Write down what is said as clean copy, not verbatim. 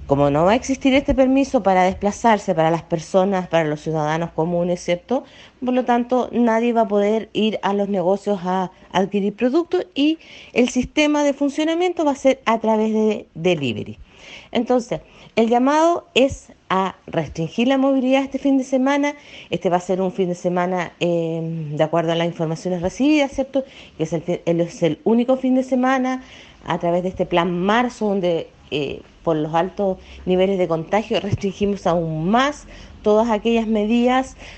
Como no va a existir este permiso para desplazarse para las personas, para los ciudadanos comunes, ¿cierto? Por lo tanto, nadie va a poder ir a los negocios a adquirir productos y el sistema de funcionamiento va a ser a través de delivery. Entonces, el llamado es a restringir la movilidad este fin de semana. Este va a ser un fin de semana, de acuerdo a las informaciones recibidas, ¿cierto? Que es el único fin de semana a través de este plan marzo, donde por los altos niveles de contagio restringimos aún más todas aquellas medidas